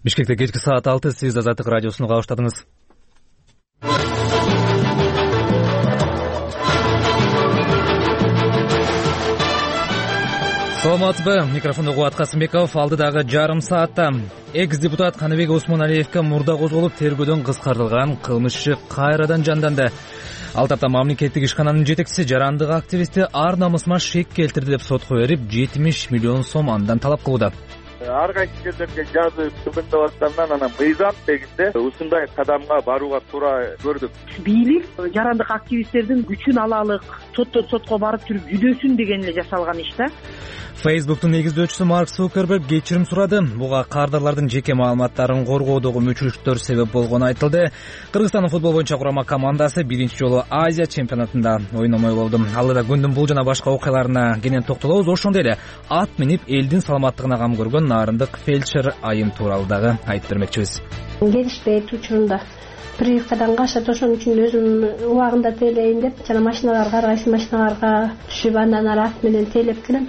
Бишкекте кечки саат 6 сиз Азаттык радиосуну кабыштадыңыз. Саламатсызбы, микрофонду Кубат Касымбеков. Алдыдагы жарым саатта экс-депутат Каныбек Осмоналиевке мурда козголуп тергөөдөн кыскартылган кылмышчы кайрадан жанданды. Ал тапта мамлекеттик ишкананын жетекчиси жарандык активисти ар намысыма шек келтирди деп сотко берип 70 миллион сом андан талап кылууда. Ар кайсы жерлерге жазып түгөндөбастан анан мыйзам дегенде ушундай кадамга барууга туура көрдүк. Бийлик жарандык активисттердин күчүн алалык, соттон сотко барып жүрүп жүдөсүн деген эле жасалган иш да. Facebook'тун негиздөөчүсү Марк Цукерберг кечирим сурады. Буга кардарлардын жеке маалыматтарын коргоодогу мүчүлүктөр себеп болгону айтылды. Кыргызстандын футбол боюнча курама командасы биринчи жолу Азия чемпионатында ойномой болду. Алда күндүн бул жана башка окуяларына кенен токтолобуз. Ошондой эле ат минип элдин саламаттыгына кам көргөн нарындык фельдшер айым тууралуу дагы айтып бермекчибиз. Келишпейт учурунда прививкадан качат, ошон үчүн өзүм убагында тейлейин деп жана машиналарга, ар кайсы машиналарга түшүп андан ары ат менен тейлеп келем.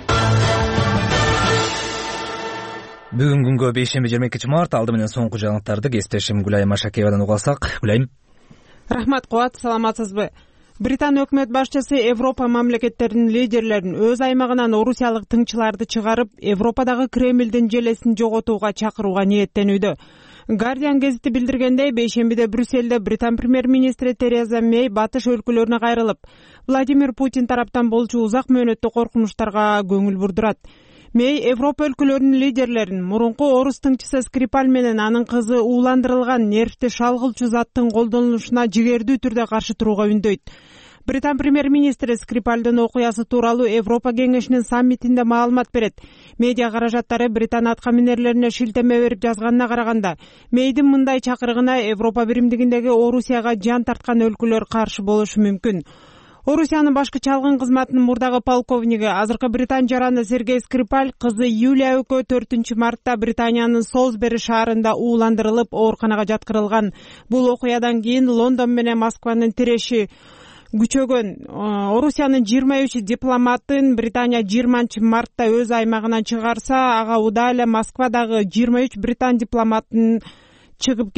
Бүгүн күнгө 5-22 март алды менен соңку жаңылыктарды кесиптешим Гүлайым Ашакеевадан угуп алсак. Гүлайым. Рахмат Кубат, саламатсызбы? Британ өкмөт башчысы Европа мамлекеттеринин лидерлерин өз аймагынан орусиялык тыңчыларды чыгарып, Европадагы Кремлдин желесин жоготууга чакырууга ниеттенүүдө. Guardian гезити билдиргендей, бейшембиде Брюсселде Британ премьер-министри Тереза Мэй батыш өлкөлөрүнө кайрылып, Владимир Путин тараптан болчу узак мөөнөттүү коркунучтарга көңүл бурдурат. Мэй Европа өлкөлөрүнүн лидерлерин мурунку орус тыңчысы Скрипаль менен анын кызы ууландырылган нервти шалгылчу заттын колдонулушуна жигердүү түрдө каршы турууга үндөйт. Британ премьер-министри Скрипальдын окуясы тууралуу Европа кеңешинин саммитинде маалымат берет. Медиа каражаттары Британ аткаминерлерине шилтеме берип жазганына караганда, Мэйдин мындай чакырыгына Европа биримдигиндеги Орусияга жан тарткан өлкөлөр каршы болушу мүмкүн. Орусиянын башкы чалгын кызматынын мурдагы полковниги, азыркы Британ жараны Сергей Скрипаль кызы Юлия Өкө 4-мартта Британиянын Солсбери шаарында ууландырылып, ооруканага жаткырылган. Бул окуядан кийин Лондон менен Москванын тиреши күчөгөн. Орусиянын 23 дипломатын Британия 20-мартта өз аймагынан чыгарса, ага удаа эле Москвадагы 23 британ дипломатын чыгып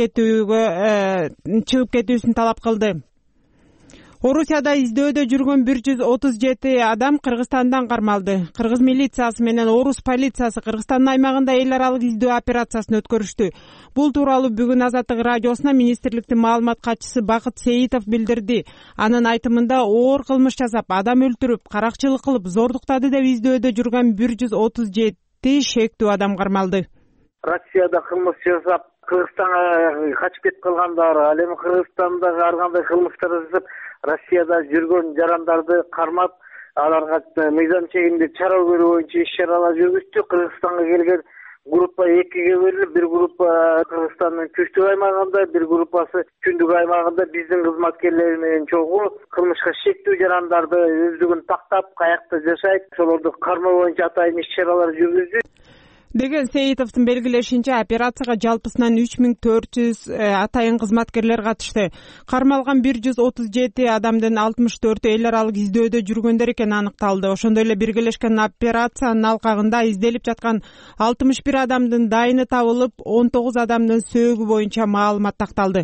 кетүүсүн талап кылды. Орусияда издөөдө жүргөн 137 адам Кыргызстандан кармалды. Кыргыз милициясы менен орус полициясы Кыргызстандын аймагында эл аралык издөө операциясын өткөрүштү. Бул тууралуу бүгүн Азаттык радиосуна министрликтин маалымат катчысы Бакыт Сейитов билдирди. Анын айтымында оор кылмыш жасап, адам өлтүрүп, каракчылык кылып, зордуктады деп издөөдө жүргөн 137 шектүү адам кармалды. Россияда кылмыш жасап, Кыргызстанга качып кетип калгандар, ал эми Кыргызстандагы ар кандай кылмыштар жасап, Россияда жүргөн жарандарды кармап, аларга мыйзам чегинде чара көрүү боюнча иш-чаралар жүргүздү. Кыргызстанга келген группа экиге бөлүнүп, бир группа Кыргызстандын түштүк аймагында, бир группасы түндүк аймагында биздин кызматкерлер менен чогуу кылмышка шектүү жарандарды өздүгүн тактап, каякта жашайт, ошолорду кармоо боюнча атайын иш-чаралар жүргүздү деген Сейитовдун белгилешинче, операцияга жалпысынан 3400 атайын кызматкерлер катышты. Кармалган 137 адамдын 64 эл аралык издөөдө жүргөндөр экени аныкталды. Ошондой эле биргелешкен операциянын алкагында изделип жаткан 61 адамдын дайыны табылып, 19 адамдын сөөгү боюнча маалымат такталды.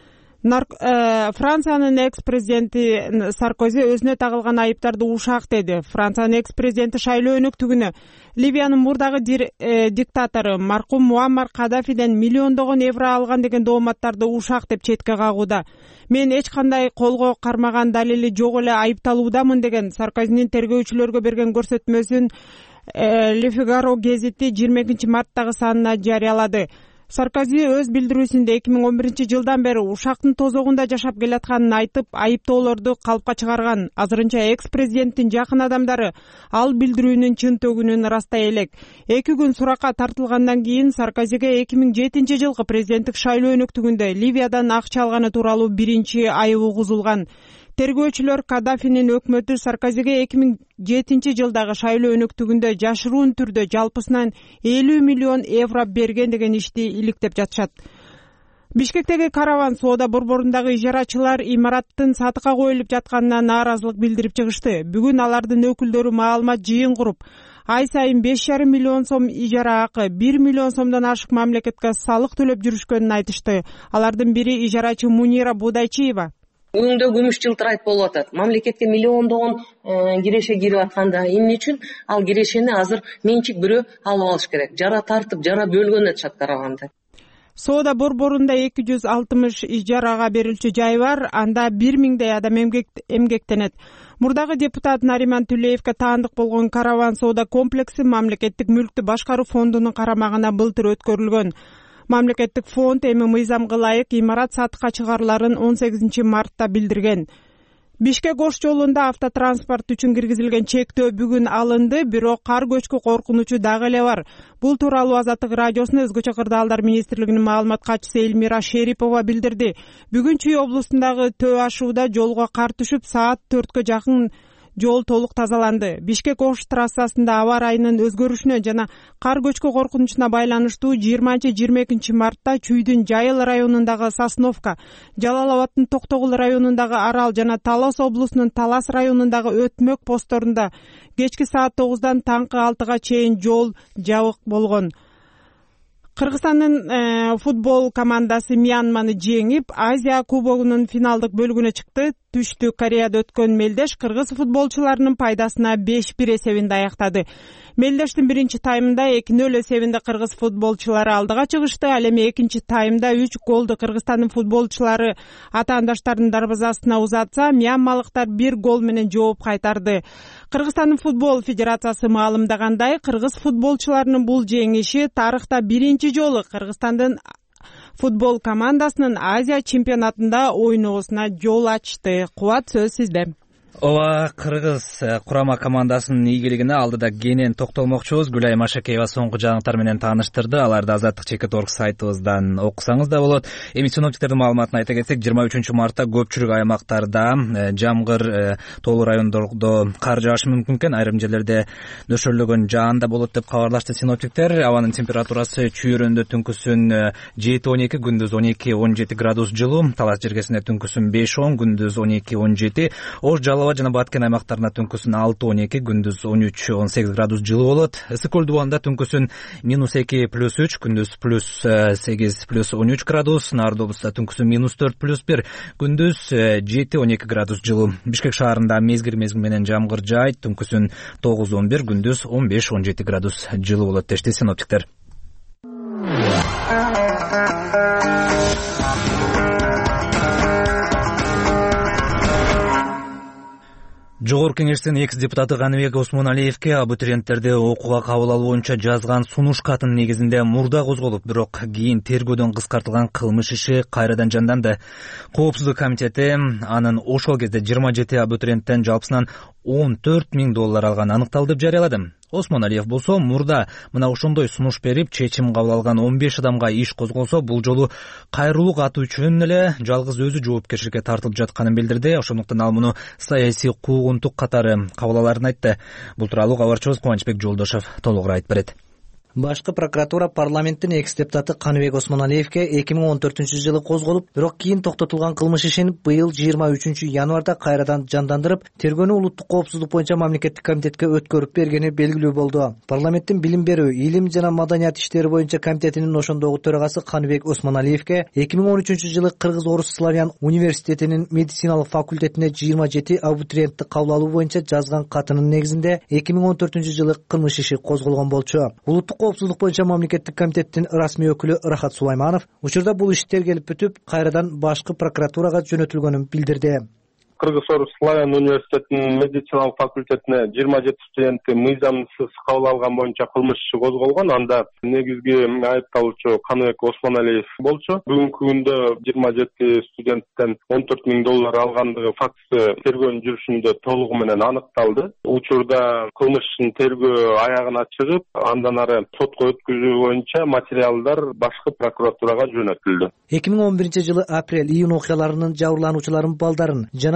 Франциянын экс-президенти Саркози өзүнө тагылган айыптарды ушак деди. Франциянын экс-президенти шайлоо өнөктүгүнө Ливиянын мурдагы диктатору маркум Муаммар Кадафиден миллиондогон евро алган деген дооматтарды ушак деп четке кагууда. Мен эч кандай колго кармаган далили жок эле айыпталуудамын деген Саркозинин тергөөчүлөргө берген көрсөтмөсүн Le Figaro гезити 22-марттагы санына жарыялады. Саркози өз билдирүүсүндө 2011 жылдан бери ушактын тозогунда жашап келатканын айтып, айыптоолорду калпка чыгарган. Азырынча экс-президенттин жакын адамдары ал билдирүүнүн чынтөгүнүн ырастай элек. 2 күн суракка тартылгандан кийин Саркозиге 2007 жылкы президенттик шайлоо өнөктүгүндө Ливиядан акча алганы тууралуу биринчи айып угузулган. Тергөөчүлөр Кадафинин өкмөтү Саркозиге 2007 жылдагы шайлоо өнөктүгүндө жашыруун түрдө жалпысынан 50 миллион евро берген деген ишти иликтеп жатышат. Бишкектеги караван соода борборундагы ижарачылар имараттын сатыкка коюлуп жатканына нааразылык билдирип чыгышты. Бүгүн алардын өкүлдөрү маалымат жыйын куруп, ай сайын 5,5 миллион сом ижара акы, 1 миллион сомдон ашык мамлекетке салык төлөп жүрүшкөнүн айтышты. Алардын бири ижарачы Мунира Будайчиева. Өңдө күмүш жылтырайт болуп атат. Мамлекетке миллиондогон киреше кирип атканда эмне үчүн ал кирешени азыр менчик бирөө алып алыш керек? Жара тартып, жара бөлгөн атышат караванды. Соода борборунда 260 ижарага берилчү жай бар, анда 1000дей адам эмгектенет. Мурдагы депутат Нариман Түлеевге таандык болгон караван соода комплекси мамлекеттик мүлктү башкаруу фондунун карамагына былтыр өткөрүлгөн. Мамлекеттик фонд эми мыйзамга ылайык имарат сатыкка чыгарыларын 18 мартта билдирген. Бишкек Ош жолунда автотранспорт үчүн киргизилген чектөө бүгүн алынды, бирок кар көчкү коркунучу дагы эле бар. Бул тууралуу Азаттык радиосуна Өзгөчө кырдаалдар министрлигинин маалымат катчысы Эльмира Шерипова билдирди. Бүгүн Чүй облусундагы Төө ашууда жолго кар түшүп, саат 4кө жакын жол толук тазаланды. Бишкек Ош трассасында аба ырайынын өзгөрүшүнө жана кар көчкү коркунучуна байланыштуу 20-22 мартта Чүйдүн Жайыл районундагы Сосновка, Жалал Абадтын Токтогул районундагы Арал жана Талас облусунун Талас районундагы Өтмөк посторунда кечки саат 9-дан таңкы 6-га чейин жол жабык болгон. Кыргызстандын футбол командасы Мьянманы жеңип, Азия кубогунун финалдык бөлүгүнө чыкты. Түштүк Кореяда өткөн мелдеш кыргыз футболчуларынын пайдасына 5-1 эсебинде аяктады. Мелдештин биринчи таймында 2-0 эсебинде кыргыз футболчулары алдыга чыгышты. Ал эми экинчи таймда 3 голду Кыргызстандын футболчулары атаандаштарынын дарбазасына узатса, мьянмалыктар 1 гол менен жооп кайтарды. Кыргызстандын футбол федерациясы маалымдагандай, кыргыз футболчуларынын бул жеңиши тарыхта биринчи жолу Кыргызстандын футбол командасынын Азия чемпионатында ойноосуна жол ачты. Кубат, сөз сизде. Ооба, кыргыз курама командасынын ийгилигине алдыда кенен токтолмокчубуз. Гүлай Машакеева соңку жаңылыктар менен тааныштырды. Аларды Азаттык /.org сайтыбыздан окусаңыз да болот. Эми синоптиктердин маалыматын айта кетсек, 23 мартта көпчүлүк аймактарда жамгыр, тоолуу райондордо кар жаашы мүмкүн экен. Айрым жерлерде нөшөрлөгөн жаан да болот деп кабарлашты синоптиктер. Абанын температурасы чүйөрөндө түнкүсүн 7-12, күндүз 12-17 градус жылуу. Талас жергесинде түнкүсүн 5-10, күндүз 12-17. Ош жана Баткен аймактарында түнкүсүн 6-12, күндүз 13-18 градус жылуу болот. Ысык көл дубалында түнкүсүн -2 + 3, күндүз +8 + 13 градус. Нарды облустта түнкүсүн -4 + 1, күндүз 7-12 градус жылуу. Бишкек шаарында мезгил менен жамгыр жаайт, түнкүсүн 9-11, күндүз 15-17 градус жылуу болот дешти синоптиктер. Жогорку Кеңештин экс-депутаты Каныбек Осмоналиевке абитуриенттерди окууга кабыл алуу боюнча жазган сунуш катынын негизинде мурда козголуп, бирок кийин тергөөдөн кыскартылган кылмыш иши кайрадан жанданды. Коопсуздук комитети анын ошол кезде 27 абитуриенттен жалпысынан $14,000 алганы аныкталды деп жарыялады. Осмоналиев болсо мурда мына ошондой сунуш берип, чечим кабыл алган 15 адамга иш козголсо, бул жолу кайрылуу каты үчүн эле жалгыз өзү жоопкерчиликке тартылып жатканын билдирди. Ошондуктан ал муну саясий куугунтук катары кабыл алаарын айтты. Бул тууралуу кабарчыбыз Кубанычбек Жолдошев толугураак айтып берет. Башкы прокуратура парламенттин экс-депутаты Каныбек Осмоналиевке 2014-жылы козголуп, бирок кийин токтотулган кылмыш ишин быйыл 23 январда кайрадан жандандырып, тергөөнү улуттук коопсуздук боюнча мамлекеттик комитетке өткөрүп бергени белгилүү болду. Парламенттин билим берүү, илим жана маданият иштери боюнча комитетинин ошондогу төрагасы Каныбек Осмоналиевке 2013-жылы Кыргыз-Орус славян университетинин медициналык факультетине 27 абитуриентти кабыл алуу боюнча жазган катынын негизинде 2014-жылы кылмыш иши козголгон болчу. Улуттук коопсуздук боюнча мамлекеттик комитеттин расмий өкүлү Рахат Сулайманов учурда бул иш тергелип бүтүп, кайрадан башкы прокуратурага жөнөтүлгөнүн билдирди. Кыргыз-Орус славян университетинин медициналык факультетине 27 студентти мыйзамсыз кабыл алган боюнча кылмыш иши козголгон. Анда негизги айыпталуучу Каныбек Осмоналиев болчу. Бүгүнкү күндө 27 студенттен $14,000 алгандыгы фактысы тергөөнүн жүрүшүндө толугу менен аныкталды. Учурда кылмыш ишин тергөө аягына чыгып, андан ары сотко өткүзүү боюнча материалдар башкы прокуратурага жөнөтүлдү. 2011-жылы апрель-июнь окуяларынын жабырлануучуларын балдарын жана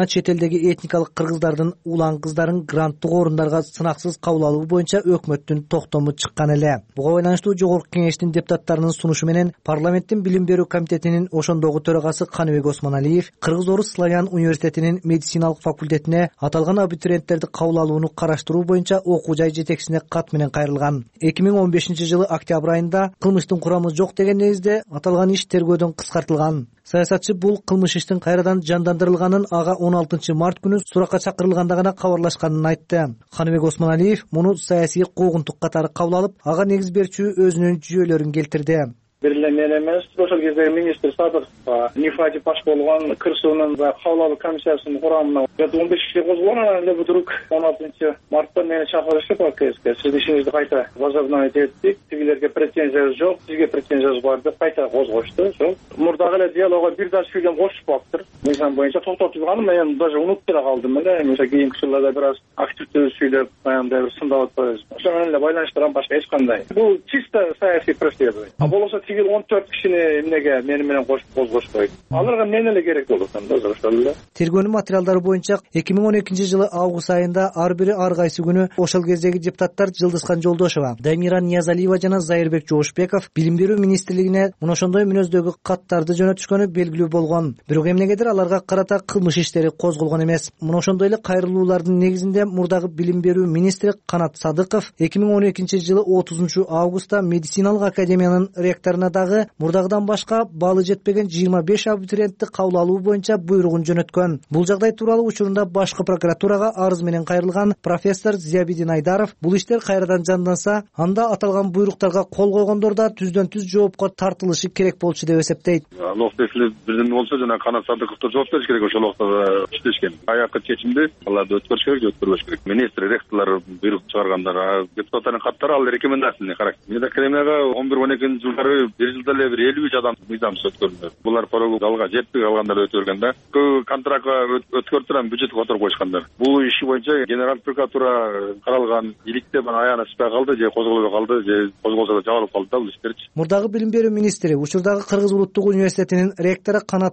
чет элдеги этникалык кыргыздардын улан кыздарын гранттык орундарга сынаксыз кабыл алуу боюнча өкмөттүн токтому чыккан эле. Буга байланыштуу Жогорку Кеңештин депутаттарынын сунушу менен парламенттин билим берүү комитетинин ошондогу төрагасы Каныбек Осмоналиев Кыргыз-Орус Славян университетинин медициналык факультетине аталган абитуриенттерди кабыл алууну караштыруу боюнча окуу жай жетекчисине кат менен кайрылган. 2015-жылы октябрь айында кылмыштын курамы жок деген негизде аталган иш тергөөдөн кыскартылган. Саясатчы бул кылмыш иштин кайрадан жандандырылганын ага 16 март күнү суракка чакырылганда гана кабарлашканын айтты. Каныбек Осмоналиев муну саясий куугунтук катары кабыл алып, ага негиз берчү өзүнүн жүйөлөрүн келтирди. Бир эле мен эмес, ошол кезде министр Садыковго НИФА баш болгон КырСУнун кабыл алуу комиссиясынын курамына 15 киши козголгон. Анан эле вдруг 16 мартта мени чакырышып, сиз ишиңизди кайта возобновить эттик, тигилерге претензия жок, сизге претензия бар деп кайта козгошту. Ошол мурдагы эле диалогго бир да сүйлөм кошушпаптыр. Мыйзам боюнча токтотулган, мен даже унутуп эле калдым эле. Мисалы кийинки жылдарда бир аз активдүү сүйлөп, аябай бир сындап атпайбыз. Ошо менен эле байланыштырган башка эч кандай. Бул чисто саясий преследование. А болсо тигил 14 кишини эмнеге мени менен кошуп козгошпойт. Аларга мен эле керек болот анда ошол эле. Тергөөнүн материалдары боюнча 2012-жылы август айында ар бири ар кайсы күнү ошол кездеги депутаттар Жылдызхан Жолдошова, Дамира Ниязалиева жана Зайырбек Жоошбеков билим берүү министрлигине мына ошондой мүнөздөгү каттарды жөнөтүшкөнү белгилүү болгон. Бирок эмнегедир аларга карата кылмыш иштери козголгон эмес. Мына ошондой эле кайрылуулардын негизинде мурдагы билим берүү министри Канат Садыков 2012-жылы 30 августта медициналык академиянын ректоруна дагы мурдагыдан башка баалы жетпеген 25 абитуриентти кабыл алуу боюнча буйругун жөнөткөн. Бул жагдай тууралуу учурунда башкы прокуратурага арыз менен кайрылган профессор Зиябидин Айдаров бул иштер кайрадан жанданса, анда аталган буйруктарга кол койгондор да түздөн түз жоопко тартылышы керек болчу деп эсептейт. Ал убакта бирдеме болсо жана Канат Садыковдо жооп бериш керек, ошол убакта иштешкен. Аякы чечимди аларды өткөрүш керек же өткөрбөш керек. Министр, ректорлор буйрук чыгаргандар, депутаттардын каттары ал рекомендацияльный характер. Мен академияга 11-12 жылдары бир жылда эле бир 53 адам мыйзамсыз өткөрүлдү. Булар алга жетпей калгандар өтөргөн да. Контрактка өткөрүп турган бюджетке которуп коюшкандар. Бул иши боюнча генерал прокуратура каралган, иликте аяна түшпөй калды, же козголбой калды, же козголсо да жабылып калды да бул иштерчи. Мурдагы билим берүү министри учурдагы Кыргыз улуттук университетинин ректору Канат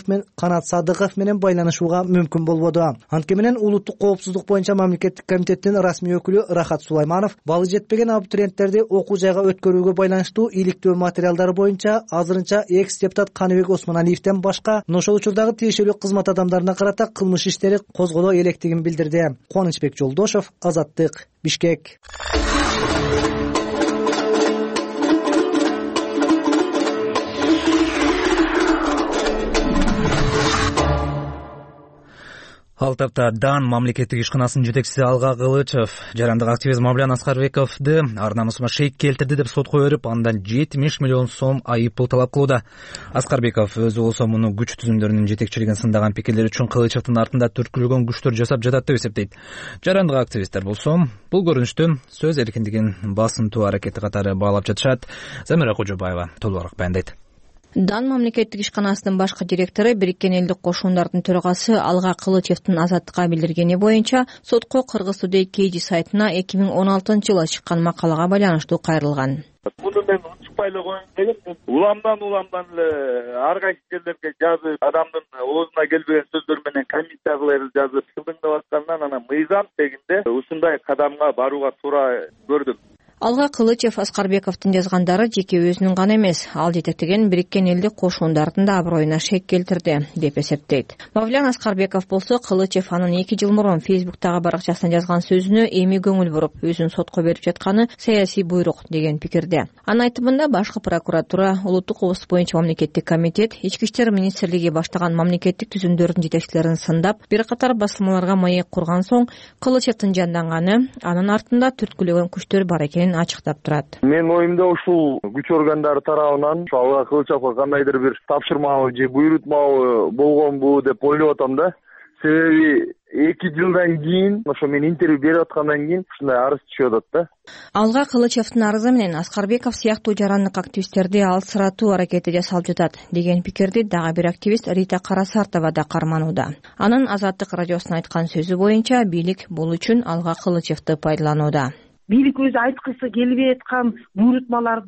Садыков менен байланышууга мүмкүн болбоду. Анткени менен улуттук коопсуздук боюнча мамлекеттик комитеттин расмий өкүлү Рахат Сулайманов баалы жетпеген абитуриенттерди окуу жайга өткөрүүгө байланыштуу иликтөө материалдары боюнча азырынча экс-депутат Каныбек Осмоналиевден башка ошол учурдагы тиешелүү кызмат адамдарына карата кылмыш иштери козголо электигин билдирди. Кубанычбек Жолдошов, Азаттык, Бишкек. Ал тапта Дан мамлекеттик ишканасынын жетекчиси Алга Кылычев жарандык активист Мавлян Аскарбековду ар намысыма шейк келтирди деп сотко берип, андан 70 миллион сом айып пул талап кылууда. Аскарбеков өзү болсо муну күч түзүмдөрүнүн жетекчилигин сындаган пикирлери үчүн Кылычевдин артында түрткүлгөн күчтөр жасап жатат деп эсептейт. Жарандык активисттер болсо бул көрүнүштү сөз эркиндигин басынтуу аракети катары баалап жатышат. Замира Кожобаева толугураак баяндайт. Дан мамлекеттик ишканасынын башкы директору Бириккен элдик кошуундардын төрагасы Алга Кылычевдин Азаттыкка билдиргени боюнча сотко Кыргыз Today KG сайтына 2016-жылы чыккан макалага байланыштуу кайрылган. Муну мен унутпайлы коюм деген, уламдан эле ар кайсы жерлерге жазып, адамдын оозуна келбеген сөздөр менен комментарийлер жазып, тыңдап аткандан анан мыйзам тегинде ушундай кадамга барууга туура көрдүм. Алга Кылычев Аскарбековдун жазгандары жеке өзүнүн гана эмес, ал жетектеген Бириккен элдик кошуундардын да аброюна шек келтирди деп эсептейт. Мавлян Аскарбеков болсо Кылычев анын 2 жыл мурун Фейсбуктагы баракчасына жазган сөзүнө эми көңүл буруп, өзүн сотко берип жатканы саясий буйрук деген пикирде. Анын айтымында башкы прокуратура, улуттук кооптук боюнча мамлекеттик комитет, Ички иштер министрлиги баштаган мамлекеттик түзүмдөрдүн жетекчилерин сындап, бир катар басылмаларга маек курган соң Кылычевдин жанданганы, анын артында түрткүлөгөн күчтөр бар экенин ачыктап турат. Менин оюмда ушул күч органдары тарабынан Алга Кылычевго кандайдыр бир тапшырмабы же буйрутмабы болгонбу деп ойлоп атам да. Себеби 2 жылдан кийин, ошо мен интервью берип аткандан кийин ушундай арыз түшүп атат да. Алга Кылычевдин арызы менен Аскарбеков сыяктуу жарандык активисттерди алсыратуу аракети жасалып жатат деген пикирди дагы бир активист Рита Карасартова да карманууда. Анын Азаттык радиосуна айткан сөзү боюнча бийлик бул үчүн Алга Кылычевди пайдаланууда. Бийлик өзү айткысы келбей аткан буйрутмаларды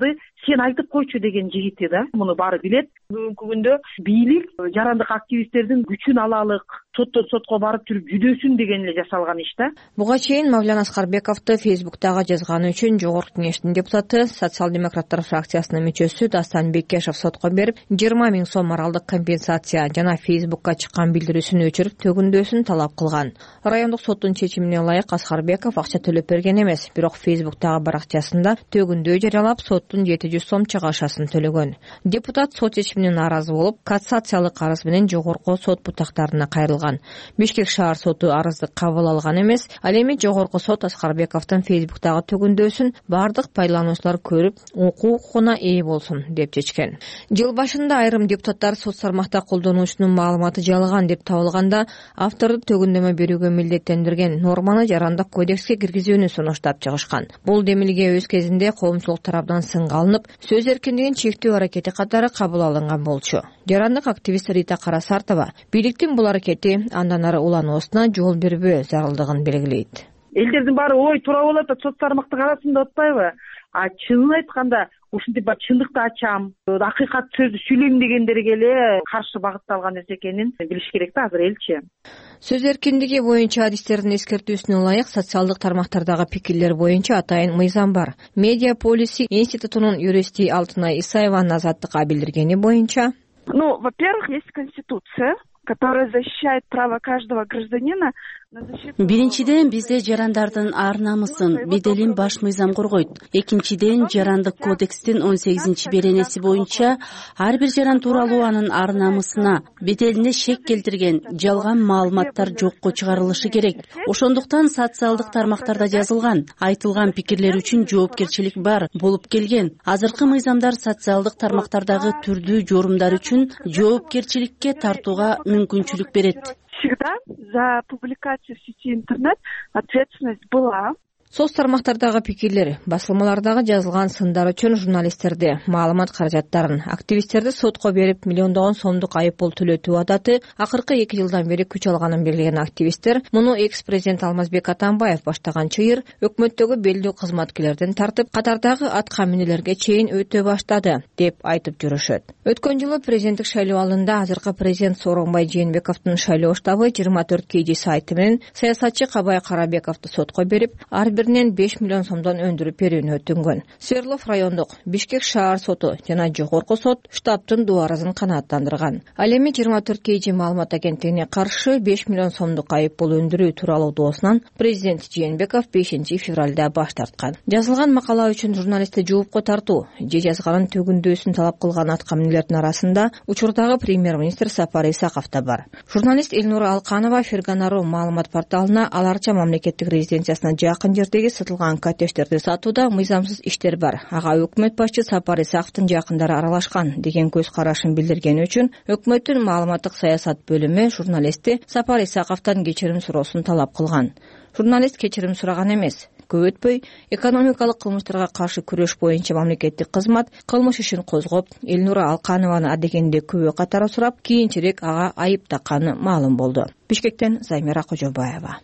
сен айтып койчу деген жигити да, муну баары билет. Бүгүнкү күндө бийлик жарандык активисттердин күчүн алалык, соттон сотко барып жүрүп жүдөсүн деген эле жасалган иш да. Буга чейин Мавлян Аскарбековду Фейсбуктагы жазганы үчүн Жогорку Кеңештин депутаты, социал-демократтар фракциясынын мүчөсү Дастан Бекешев сотко берип, 20 000 сом моралдык компенсация жана Фейсбукка чыккан билдирүүсүн өчүрүп төгүндөсүн талап кылган. Райондук соттун чечимине ылайык Аскарбеков акча төлөп берген эмес, бирок Фейсбуктагы баракчасында төгүндөө жарыялап, соттун 700 сом чыгашасын төлөгөн. Депутат сот чечимине нааразы болуп, кассациялык арыз менен жогорку сот бутактарына кайрылган. Бишкек шаар соту арызды кабыл алган эмес, ал эми жогорку сот Аскарбековдун Фейсбуктагы төгүндөөсүн бардык пайдалануучулар көрүп, укук укугуна ээ болсун деп чечкен. Жыл башында айрым депутаттар соц тармакта колдонуучунун маалыматы жалган деп табылганда, авторду төгүндөмө берүүгө милдеттендирген норманы жарандык кодекске киргизүүнү сунуштап чыгышкан. Бул демилге өз кезинде коомчулук тарабынан сынга алынып, сөз эркиндигин чектөө аракети катары кабыл алынган болчу. Жарандык активист Рита Карасартова бийликтин бул аракети андан ары улануусуна жол бербөө зарылдыгын белгилейт. Элдердин баары ой туура болот да, соц тармактын арасында атпайбы? Чынын айтканда, ушинтип чындыкты ачам, акыйкат сөздү сүйлөйм дегендерге эле каршы багытталган нерсе экенин билиш керек да азыр элчи. Сөз эркиндиги боюнча адистердин эскертүүсүнө ылайык социалдык тармактардагы пикирлер боюнча атайын мыйзам бар. Медиа Policy институтунун юристи Алтынай Исаеванын Азаттыкка билдиргени боюнча, во-первых, есть Конституция, которая защищает право каждого гражданина. Биринчиден, бизде жарандардын ар намысын, беделин баш мыйзам коргойт. Экинчиден, жарандык кодекстин 18-беренеси боюнча ар бир жаран тууралуу анын ар намысына, беделине шек келтирген жалган маалыматтар жокко чыгарылышы керек. Ошондуктан социалдык тармактарда жазылган, айтылган пикирлер үчүн жоопкерчилик бар болуп келген. Азыркы мыйзамдар социалдык тармактардагы түрдүү жорумдар үчүн жоопкерчиликке тартууга мүмкүнчүлүк берет. Всегда за публикацию в сети интернет ответственность была. Соц тармактардагы пикирлер, басылмалардагы жазылган сындар үчүн журналисттерди, маалымат каражаттарын, активисттерди сотко берип, миллиондогон сомдук айыппул төлөтүү адаты акыркы 2 жылдан бери күч алганын белгилеген активисттер муну экс-президент Алмазбек Атамбаев баштаган чыйыр өкмөттөгү белдүү кызматкерлерден тартып, катардагы атка минелерге чейин өтө баштады деп айтып жүрүшөт. Өткөн жылы президенттик шайлоо алдында азыркы президент Сооронбай Жээнбековдун шайлоо штабы 24 KG сайты менен саясатчы Кабай Карабековду сотко берип, ар 5 миллион сомдон өндүрүп берүүнү өтүнгөн. Свердлов райондук, Бишкек шаар соту жана жогорку сот штабтын дуарызын канааттандырган. Ал эми 24 KG маалымат агенттигине каршы 5 миллион сомдук айыппул өндүрүү тууралуу доосунан президент Жээнбеков 5 февралда баш тарткан. Жазылган макала үчүн журналистти жоопко тартуу же жазганын төгүндөөсүн талап кылган атка минелердин арасында учурдагы премьер-министр Сапар Исаков да бар. Журналист Элнура Алканова Ферганару маалымат порталына аларча мамлекеттик резиденциясына жакын жердеги сатылган коттедждерди сатууда мыйзамсыз иштер бар. Ага өкмөт башчы Сапар Исаковдун жакындары аралашкан деген көз карашын билдиргени үчүн өкмөттүн маалыматтык саясат бөлүмү журналистти Сапар Исаковдон кечирим суроосун талап кылган. Журналист кечирим сураган эмес. Көп өтпөй, экономикалык кылмыштарга каршы күрөш боюнча мамлекеттик кызмат кылмыш ишин козгоп, Элнура Алканованы адегенде күбө катары сурап, кийинчерээк ага айып такканы маалым болду. Бишкектен Займира Кожобаева.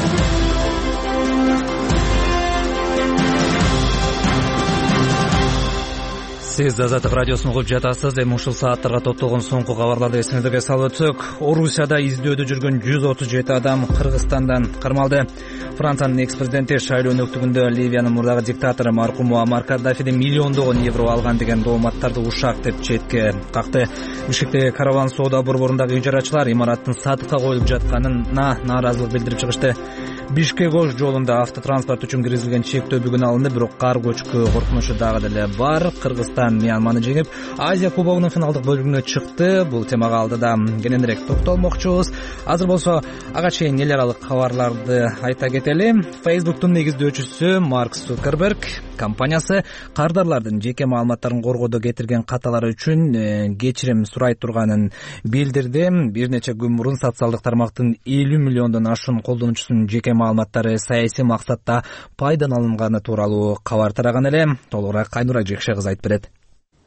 Сиз Азаттык радиосун угуп жатасыз. Эми ушул сааттарга топтолгон соңку кабарларды эсиңизге салып өтсөк, Орусияда издөөдө жүргөн 137 адам Кыргызстандан кармалды. Франциянын экс-президенти шайлоо өнөктүгүндө Ливиянын мурдагы диктатору маркум Муаммар Каддафиден миллиондогон евро алган деген дооматтарды ушак деп четке какты. Бишкектеги караван соода борборундагы ижарачылар имараттын сатыкка коюлуп жатканына нааразылык билдирип чыгышты. Бишкек-Ош жолунда автотранспорт үчүн киргизилген чектөө бүгүн алынды, бирок кар көчкү коркунучу дагы деле бар. Кыргызстан Мьянманы жеңип, Азия кубогунун финалдык бөлүгүнө чыкты. Бул темага алдыда кененирээк токтолмокчубуз. Азыр болсо ага чейин эл аралык кабарларды айта кетели. Facebook'тун негиздөөчүсү Марк Цукерберг компаниясы кардарлардын жеке маалыматтарын коргоодо кетирген каталар үчүн кечирим сурай турганын билдирди. Бир нече күн мурун социалдык тармактын 50 миллиондон ашуун колдонуучусунун жеке маалыматтары саясий максатта пайдаланганы тууралуу кабар тараган эле. Толугураак Кайнура Жекше кызы айтып берет.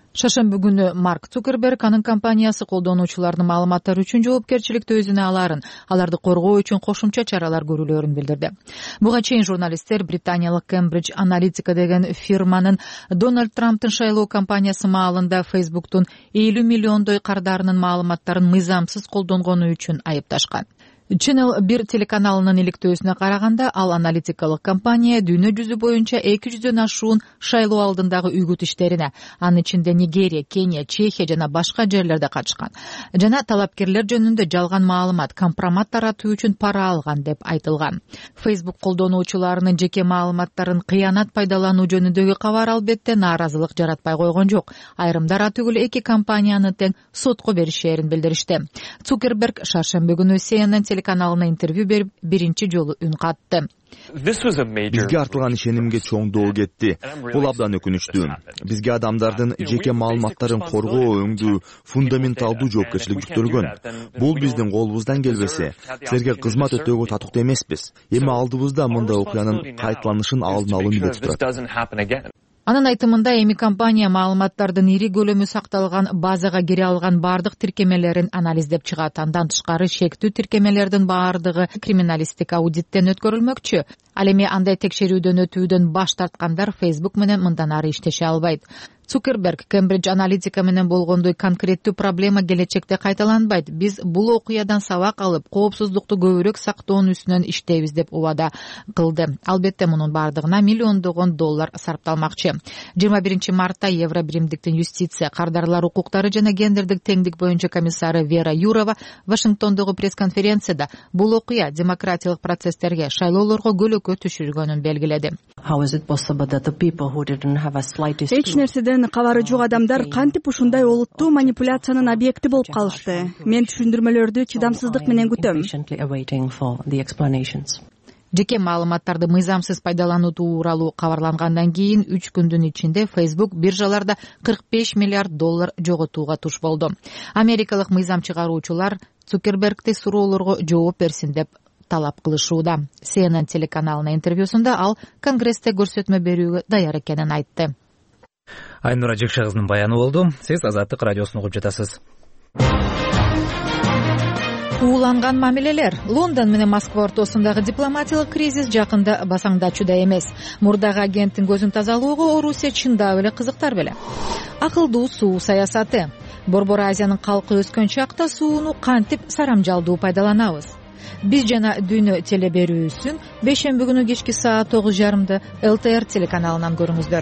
Шаршемби күнү Марк Цукерберг анын компаниясы колдонуучулардын маалыматтары үчүн жоопкерчиликти өзүнө алаарын, аларды коргоо үчүн кошумча чаралар көрүлөөрүн билдирди. Буга чейин журналисттер британиялык Cambridge Analytica деген фирманын Дональд Трамптын шайлоо кампаниясы маалында Facebook'тун 50 миллиондой кардарынын маалыматтарын мыйзамсыз колдонгону үчүн айыпташкан. Channel 1 телеканалынын иликтөөсүнө караганда, ал аналитикалык компания дүйнө жүзү боюнча 200дөн ашуун шайлоо алдындагы үгүт иштерине, анын ичинде Нигерия, Кения, Чехия жана башка жерлерде катышкан. Жана талапкерлер жөнүндө жалган маалымат, компромат таратуу үчүн пара алган деп айтылган. Facebook колдонуучуларынын жеке маалыматтарын кыянат пайдалануу жөнүндөгү кабар албетте нааразылык жаратпай койгон жок. Айрымдар атүгүл эки компанияны тең сотко беришээрин билдиришти. Цукерберг шаршемби күнү CNN телеканалына интервью берип биринчи жолу үн катты. Бизге артылган ишенимге чоң доо кетти. Бул абдан өкүнүчтүү. Бизге адамдардын жеке маалыматтарын коргоо өңдүү фундаменталдуу жоопкерчилик жүктөлгөн. Бул биздин колубуздан келбесе, силерге кызмат өтөөгө татыктуу эмеспиз. Эми алдыбызда мындай окуянын кайталанышын алдын алуу милдети турат. Анын айтымында эми компания маалыматтардын ири көлөмү сакталган базага кире алган бардык тиркемелерин анализдеп чыгат. Андан тышкары шектүү тиркемелердин бардыгы криминалистик аудиттен өткөрүлмөкчү. Ал эми андай текшерүүдөн өтүүдөн баш тарткандар Facebook менен мындан ары иштеше албайт. Цукерберг Cambridge Analytica менен болгондой конкреттүү проблема келечекте кайталанбайт. Биз бул окуядан сабак алып, коопсуздукту көбүрөөк сактоонун үстүнөн иштейбиз деп убада кылды. Албетте мунун бардыгына миллиондогон доллар сарпталмакчы. 21 мартта Евробиримдиктин юстиция, кардарлар укуктары жана гендердик теңдик боюнча комиссары Вера Юрова Вашингтондогу пресс-конференцияда бул окуя демократиялык процесстерге, шайлоолорго көлөкө түшүргөнүн белгиледи. Эч нерседен кабары жок адамдар кантип ушундай олуттуу манипуляциянын объекти болуп калышты? Мен түшүндүрмөлөрдү чыдамсыздык менен күтөм. Жеке маалыматтарды мыйзамсыз пайдалануу тууралуу кабарлангандан кийин 3 күндүн ичинде Facebook биржаларда 45 миллиард доллар жоготууга туш болду. Америкалык мыйзам чыгаруучулар Цукербергти суроолорго жооп берсин деп талап кылышууда. CNN телеканалына интервьюсунда ал Конгрессте көрсөтмө берүүгө даяр экенин айтты. Айнура Жекше кызынын баяны болду. Сиз Азаттык радиосун угуп жатасыз. Ууланган мамилелер. Лондон менен Москва ортосундагы дипломатиялык кризис жакында басаңдачууда эмес. Мурдагы агенттин көзүн тазалоого Орусия чындап эле кызыктар беле. Акылдуу суу саясаты. Борбор Азиянын калкы өскөн чакта сууну кантип сарамжалдуу пайдаланабыз? Биз жана дүйнө теле берүүсүн бейшемби күнү кечки саат 9:30 ЛТР телеканалынан көрүңүздөр.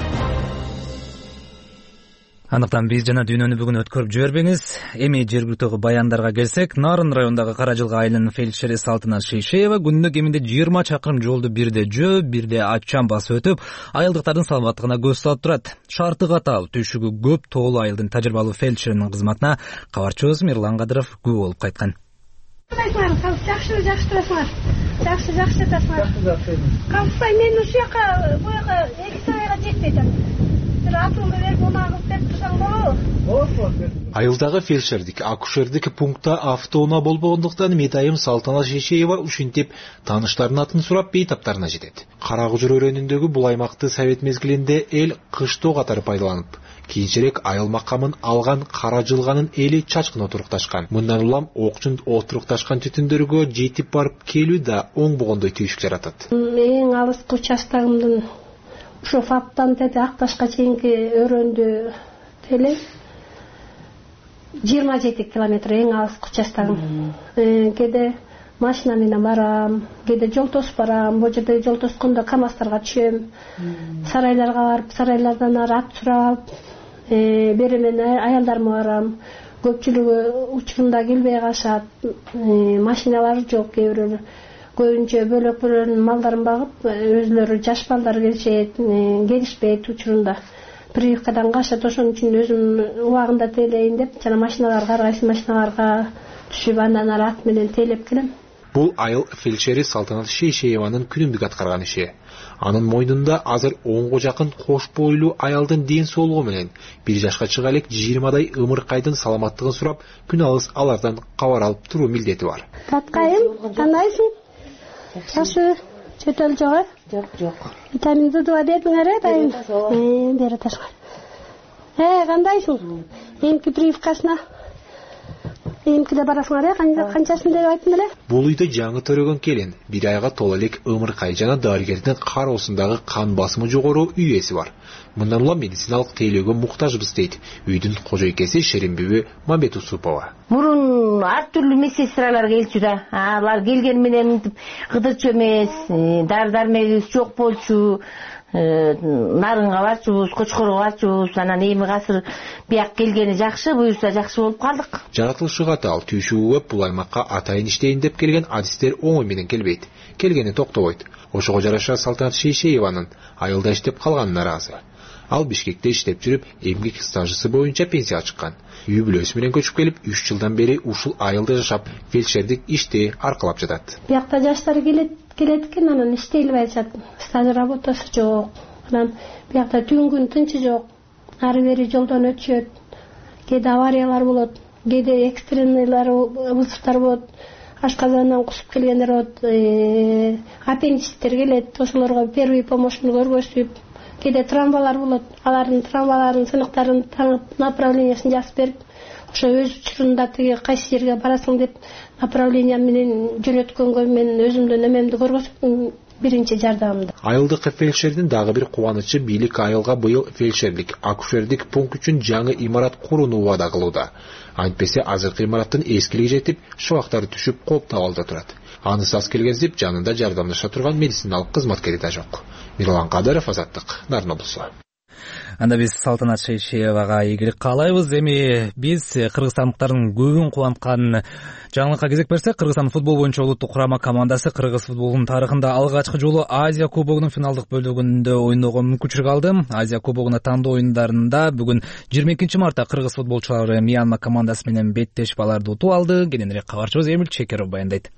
Андыктан биз жана дүйнөнү бүгүн өткөрүп жибербеңиз. Эми жергиликтүү баяндарга келсек, Нарын районундагы Каражылга айылынын фельдшери Салтанат Шейшеева күнүнө кеминде 20 чакырым жолду бирде жөө, бирде аччан басып өтүп, айылдыктардын саламаттыгына көз салып турат. Шарты катаал, түйшүгү көп тоолуу айылдын тажрыйбалуу фельдшеринин кызматына кабарчыбыз Мирлан Кадыров күбө болуп кайткан. Жакшы турасыңар. Жакшы жатасыңар. Калсай мен ушул жака буяка 2 саатка жетпей атам. Айылдагы фельдшердик, акушердик пунктта автоунаа болбогондуктан медайым Салтанат Шейшеева ушинтип тааныштарынын атын сурап бейтаптарына жетет. Кара Кужур өрөөнүндөгү бул аймакты совет мезгилинде эл кыштоо катары пайдаланып, кийинчерээк айыл макамын алган Кара Жылганын эли чачкын отурукташкан. Мындан улам окчун отурукташкан түтүндөргө жетип барып келүү да оңбогондой түйшүк жаратат. Эң алыскы участогумдун ушу Фаптан тети Акташка чейинки өрөөндө теле 27 километр эң алыскы участогум. Кээде машина менен барам, кээде жол тосуп барам, бул жерде жол тоскондо КамАЗдарга түшөм. Сарайларга барып, сарайлардан ары ат сурап, бери менен аялдарыма барам. Көпчүлүгү учурунда келбей калышат, машиналары жок кээ бирөөлөр. Көбүнчө бөлөк-бөлөктүн малдарын багып, өзлөрү жаш балдар келишет, келишпейт учурунда. Прививкадан качат, ошон үчүн өзүм убагында тейлейин деп, жана машиналарга, ар кайсы машиналарга түшүп, андан ары ат менен тейлеп келем. Бул айыл фельдшери Салтанат Шейшееванын күнүмдүк аткарган иши. Анын мойнунда азыр 10го жакын кош бойлуу аялдын ден соолугу менен 1 жашка чыга элек 20дай ымыркайдын саламаттыгын сурап, күн алыс алардан кабар алып туруу милдети бар. Таткайым, кандайсың? Жакшы, чөтөл жок? Жок. Витаминди дуа бердиңер, дайым. Бери ташка. Кандайсың? Эмки прививкасына? Эмкиде барасыңар, канчасын деп айттым эле. Бул үйдө жаңы төрөгөн келин 1 айга толо элек Ымыркай жана дарыгердин кароосундагы кан басымы жогору үйеси бар. Мындан улам медициналык тейлөөгө муктажбыз дейт үйдүн кожойкеси Шеримбиби Мамбетусупова. Мурун ар түрлүү медсестралар келчү да. Алар келген менен кыдырчу эмес, дары-дармегибиз жок болчу. Нарынга барчубуз, Кочкорго барчубуз, анан эми азыр бияк келгени жакшы, буюрса жакшы болуп калдык. Жаратылышыга таал түйшүү көп бул аймакка атайын иштейин деп келген адистер оңой менен келбейт. Келгени токтобойт. Ошого жараша Салтанат Шейшееванын айылда иштеп калганына ыраазы. Ал Бишкекте иштеп жүрүп, эмгек стажысы боюнча пенсияга чыккан. Үй бүлөсү менен көчүп келип, 3 жылдан бери ушул айылда жашап, фельдшердик ишти аркалап жатат. Биякта жаштар келет экен, анан иштелбей жатат. Стаж работасы жок. Анан биякта түн күн тынчы жок. Ары бери жолдон өтүшөт. Кээде авариялар болот, кээде экстренныйлар вызовтар болот. Ашказандан кусуп келгендер болот, аппендицтер келет, ошолорго первый помощьун көргөзүп, кээде травмалар болот, алардын травмаларын, сыныктарын таңып, направлениясын жазып берип, ошо өз учурунда тиги кайсы жерге барасың деп направление менен жөнөткөнгө мен өзүмдүн эмемди көргөзүп биринчи жардамымды. Айылдык фельдшердин дагы бир кубанычы бийлик айылга быйыл фельдшерлик, акушердик пункт үчүн жаңы имарат курууну убада кылууда. Антпесе азыркы имараттын эскилиги жетип, шубактары түшүп, кооптуу абалда турат. Анысы аз келгенсип, жанында жардамдаша турган медициналык кызматкери да жок. Мирлан Кадыров, Азаттык, Нарын облусу. Анда биз Салтанат Шейшеевага ийгилик каалайбыз. Эми биз кыргызстандыктардын көбүн кубанткан жаңылыкка кезек берсек, Кыргызстан футбол боюнча улуттук курама командасы кыргыз футболунун тарыхында алгачкы жолу Азия кубогунун финалдык бөлүгүндө ойногон мүмкүнчүлүк алды. Азия кубогуна тандоо оюндарында бүгүн 22 мартта кыргыз футболчулары Мьянма командасы менен беттешип аларды утуп алды. Кененирээк кабарчыбыз Эмил Чекеров баяндайт.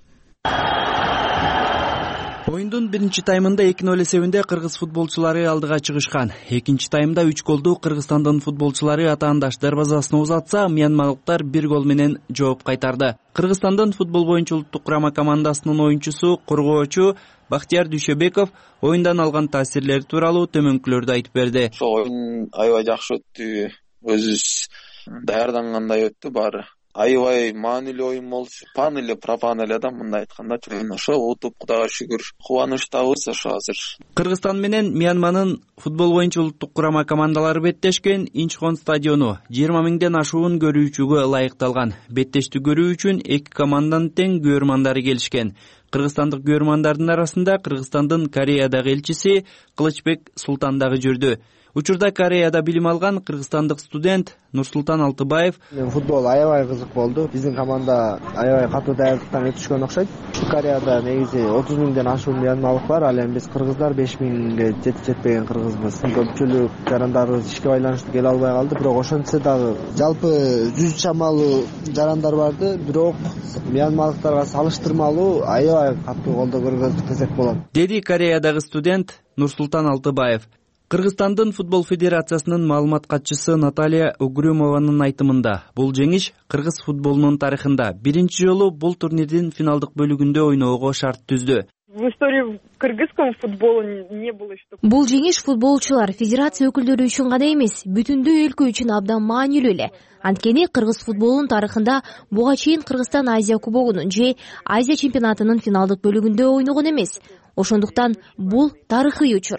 Оюндун биринчи таймында 2-0 эсебинде кыргыз футболчулары алдыга чыгышкан. Экинчи таймда 3 голду Кыргызстандын футболчулары атаандаш дарбазасына узатса, мьянмалыктар 1 гол менен жооп кайтарды. Кыргызстандын футбол боюнча улуттук курама командасынын оюнчусу, коргоочу Бактияр Дүйшөбеков оюндан алган таасирлери тууралуу төмөнкүлөрдү айтып берди. Ошо оюн аябай жакшы өттү. Өзүбүз даярдангандай өттү баары. Аябай маанилүү оюн болчу. Пан эле пропан эле да мындай айтканда. Ошо утуп Кудайга шүгүр. Кубанычтабыз ошо азыр. Кыргызстан менен Мьянманын футбол боюнча улуттук курама командалары беттешкен Инчхон стадиону 20 миңден ашуун көрүүчүгө ылайыкталган. Беттешти көрүү үчүн эки команданын тең көрмандары келишкен. Кыргызстандык көрмандардын арасында Кыргызстандын Кореядагы элчиси Кылычбек Султан дагы жүрдү. Учурда Кореяда билим алган кыргызстандык студент Нурсултан Алтыбаев: "Футбол аябай кызык болду. Биздин команда аябай катуу даярдыктан өтүшкөн окшойт. Кореяда негизи 30 миңден ашуун мьянмалык бар, ал эми биз кыргыздар 5 миңге жетпеген кыргызбыз. Көпчүлүк жарандарыбыз ишке байланыштуу келе албай калды, бирок ошентсе дагы жалпы 100 чамалуу жарандар барды, бирок мьянмалыктарга салыштырмалуу аябай катуу колдоо көргөздүк десек болот", деди Кореядагы студент Нурсултан Алтыбаев. Кыргызстандын футбол федерациясынын маалымат катчысы Наталья Угрюмованын айтымында, бул жеңиш кыргыз футболунун тарыхында биринчи жолу бул турнирдин финалдык бөлүгүндө ойноого шарт түздү. В истории кыргызского футбола не было что. Бул жеңиш футболчулар, федерация өкүлдөрү үчүн гана эмес, бүтүндөй өлкө үчүн абдан маанилүү эле. Анткени кыргыз футболунун тарыхында буга чейин Кыргызстан Азия кубогунун же Азия чемпионатынын финалдык бөлүгүндө ойногон эмес. Ошондуктан бул тарыхый учур.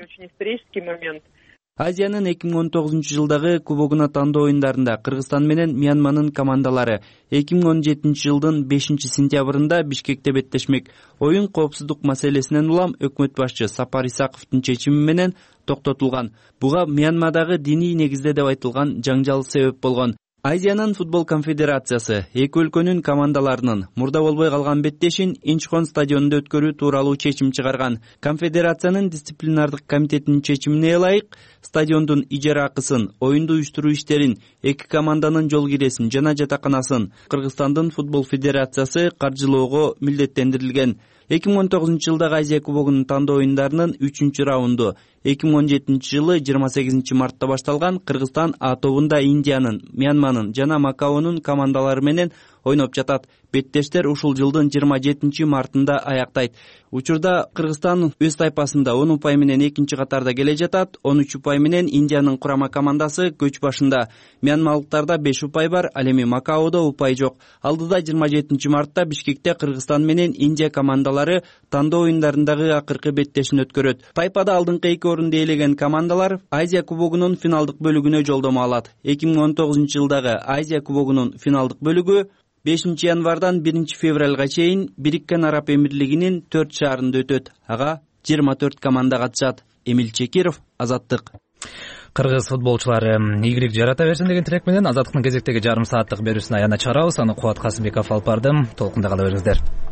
Азиянын 2019-жылдагы кубогуна тандоо оюндарында Кыргызстан менен Мьянманын командалары 2017 жылдын 5-сентябрында Бишкекте беттешмек. Оюн коопсуздук маселесинен улам өкмөт башчы Сапар Исаковдун чечими менен токтотулган. Буга Мьянмадагы диний негизде деп айтылган жаңжал себеп болгон. Азиянын футбол конфедерациясы эки өлкөнүн командаларынын мурда болбой калган беттешин Инчхон стадионунда өткөрүү тууралуу чечим чыгарган. Конфедерациянын дисциплинардык комитетинин чечимине ылайык стадиондун ижара акысын, оюнду уюштуруу иштерин, эки команданын жол киресин жана жатаканасын Кыргызстандын футбол федерациясы каржылоого милдеттендирилген. 2019-жылдагы Азия кубогунун тандоо оюндарынын 3-раунду 2017-жылы 28 мартта башталган. Кыргызстан А тобунда Индиянын, Мьянманын жана Макаонун командалары менен ойноп жатат. Беттештер ушул жылдын 27 мартында аяктайт. Учурда Кыргызстан өз тайпасында 10 упай менен экинчи катарда келе жатат. 13 упай менен Индиянын курама командасы көч башында. Мьянмалыктарда 5 упай бар, ал эми Макаодо упай жок. Алдыда 27 мартта Бишкекте Кыргызстан менен Индия командалары тандоо оюндарындагы акыркы беттешин өткөрөт. Тайпада алдыңкы 2 орунду ээлеген командалар Азия кубогунун финалдык бөлүгүнө жолдомо алат. 2019 жылдагы Азия кубогунун финалдык бөлүгү 5 январдан 1 февралга чейин Бириккен Араб Эмирлигинин 4 шаарында өтөт. Ага 24 команда катышат. Эмил Чекиров, Азаттык. Кыргыз футболчулары ийгилик жарата берсин деген тилек менен Азаттыктын кезектеги жарым сааттык берүүсүнө аянаа чыгарабыз. Аны Кубат Касымбеков алып барды. Толкунда кала бериңиздер.